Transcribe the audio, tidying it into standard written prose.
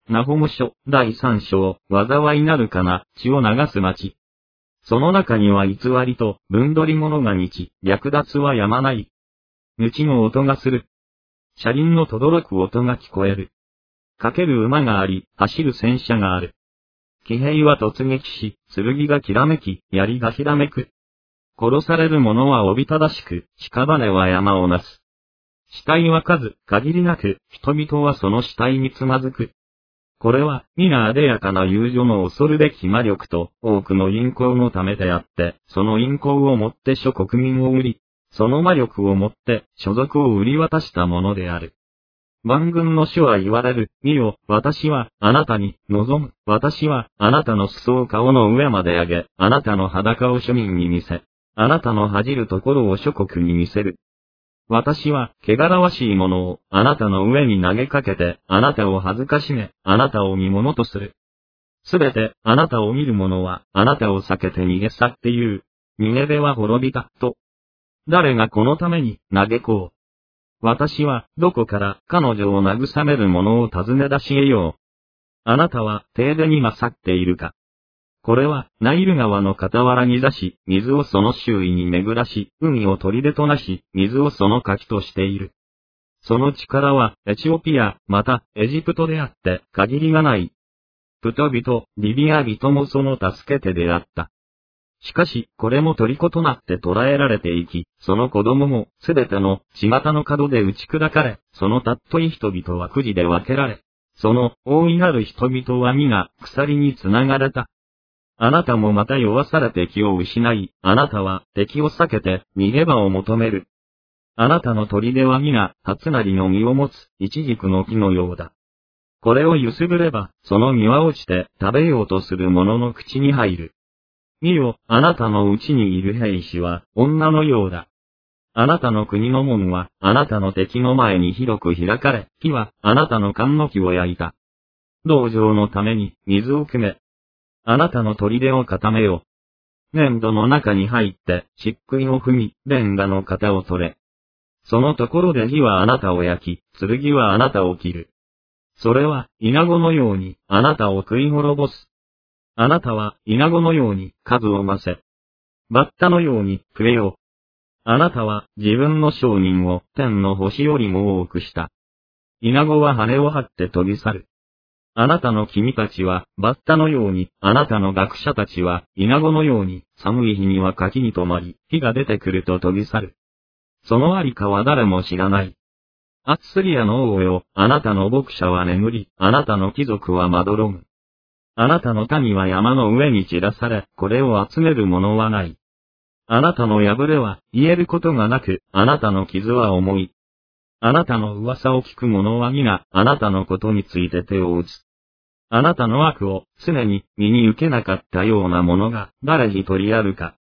ナホム書第3章、災いなるかな、血を流す町。その中には偽りと分取り物が日、略奪はやまない。鞭の音がする。車輪の轟く音が聞こえる。駆ける馬があり、走る戦車がある。騎兵は突撃し、剣がきらめき、槍がひらめく。殺される者はおびただしく、屍は山をなす。死体は数、限りなく、人々はその死体につまずく。これは、皆あでやかな友情の恐るべき魔力と、多くの陰行のためであって、その陰行をもって諸国民を売り、その魔力をもって、所属を売り渡したものである。万軍の主は言われる、見よ、私は、あなたに、望む、私は、あなたの裾を顔の上まで上げ、あなたの裸を庶民に見せ、あなたの恥じるところを諸国に見せる。私は、汚らわしいものを、あなたの上に投げかけて、あなたを恥ずかしめ、あなたを見物とする。すべて、あなたを見る者は、あなたを避けて逃げ去って言う。ニネベは滅びた、と。誰がこのために、嘆こう。私は、どこから、彼女を慰める者を尋ね出し得よう。あなたは、停電に勝っているか。これは、ナイル川の傍らに座し、水をその周囲に巡らし、海を砦となし、水をその柿としている。その力は、エチオピア、また、エジプトであって、限りがない。プト人、リビア人もその助け手であった。しかし、これも虜となって捕らえられていき、その子供も、すべての、巷の角で打ち砕かれ、その尊い人々はくじで分けられ、その、大いなる人々は皆、鎖につながれた。あなたもまた弱されて気を失い、あなたは敵を避けて逃げ場を求める。あなたの砦は皆、初なりの実を持つ、イチジクの木のようだ。これをゆすぐれば、その実は落ちて食べようとする者の口に入る。見よ、あなたのうちにいる兵士は、女のようだ。あなたの国の門は、あなたの敵の前に広く開かれ、火は、あなたの棺の木を焼いた。道場のために、水を汲め。あなたの砦を固めよう。粘土の中に入って、漆喰を踏み、レンガの型を取れ。そのところで火はあなたを焼き、剣はあなたを切る。それは、イナゴのように、あなたを食い滅ぼす。あなたは、イナゴのように、数を増せ。バッタのように、増えよう。あなたは、自分の商人を、天の星よりも多くした。イナゴは羽を張って飛び去る。あなたの君たちは、バッタのように、あなたの学者たちは、イナゴのように、寒い日には柿に止まり、火が出てくると飛び去る。そのありかは誰も知らない。アッスリアの王よ、あなたの牧者は眠り、あなたの貴族はまどろむ。あなたの民は山の上に散らされ、これを集めるものはない。あなたの破れは、言えることがなく、あなたの傷は重い。あなたの噂を聞く者は皆、あなたのことについて手を打つ。あなたの悪を、常に、身に受けなかったようなものが、誰一人あるか。